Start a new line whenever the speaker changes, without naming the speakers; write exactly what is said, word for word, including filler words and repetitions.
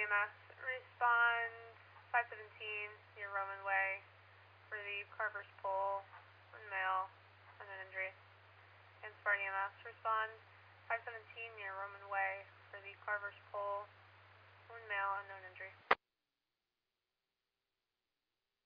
M S, respond five seventeen near Roman Way for the Carver's Pole, one male, unknown injury. And Spartan E M S, respond five seventeen near Roman Way for the Carver's Pole, one male, unknown injury.